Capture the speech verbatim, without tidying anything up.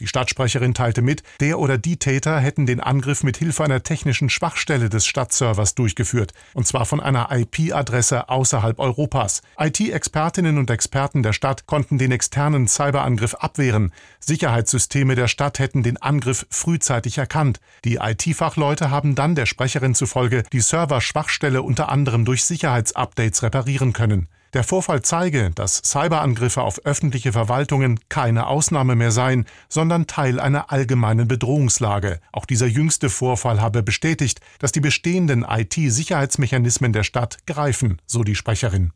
Stadtsprecherin teilte mit, der oder die Täter hätten den Angriff mit Hilfe einer technischen Schwachstelle des Stadtservers durchgeführt, und zwar von einer I P-Adresse außerhalb Europas. I T-Expertinnen und Experten der Stadt konnten den externen Cyberangriff abwehren. Sicherheitssysteme der Stadt hätten den Angriff frühzeitig erkannt. Die I T-Fachleute haben dann der Sprecherin zufolge die Server-Schwachstelle unter anderem durch Sicherheitsupdates reparieren können. Der Vorfall zeige, dass Cyberangriffe auf öffentliche Verwaltungen keine Ausnahme mehr seien, sondern Teil einer allgemeinen Bedrohungslage. Auch dieser jüngste Vorfall habe bestätigt, dass die bestehenden I T-Sicherheitsmechanismen der Stadt greifen, so die Sprecherin.